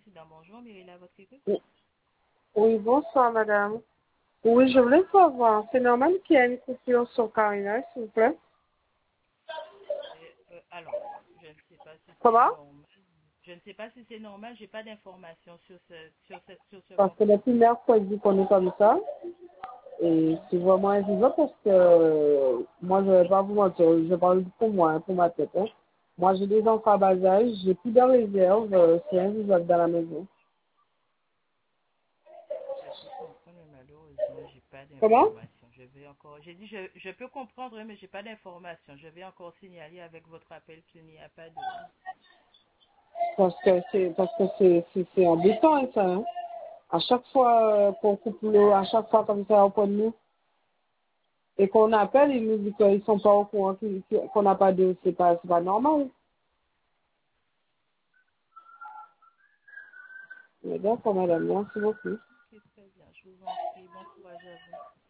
président. Bonjour, Myriam, à votre écoute. Oui, oui, bonsoir, madame. Oui, je voulais savoir, c'est normal qu'il y ait une coupure sur Carina, s'il vous plaît? Alors, je ne sais pas si c'est Comment? normal. Je ne sais pas si c'est normal. J'ai pas d'informations sur ce Parce que point. depuis mercredi qu'on est comme ça, et Mhm. c'est vraiment injuste parce que moi, je ne vais pas vous mentir, je parle pour moi, pour ma tête. Hein. Moi, j'ai des enfants à bas âge, j'ai plus de réserve, c'est invisible dans la maison. Je peux comprendre, mais malheureusement, j'ai pas Comment? d'informations. J'ai dit, je peux comprendre, mais j'ai pas d'informations. Je vais encore signaler avec votre appel qu'il n'y a pas de. Parce que c'est embêtant, hein, ça. Hein. À chaque fois qu'on coupe l'eau, à chaque fois comme ça, au point de nous, et qu'on appelle, ils nous disent qu'ils sont pas au courant, qu'on n'a pas de, c'est pas normal. Mais d'accord, madame, merci beaucoup. Ok, très bien. Je vous en prie. Bon courage à vous.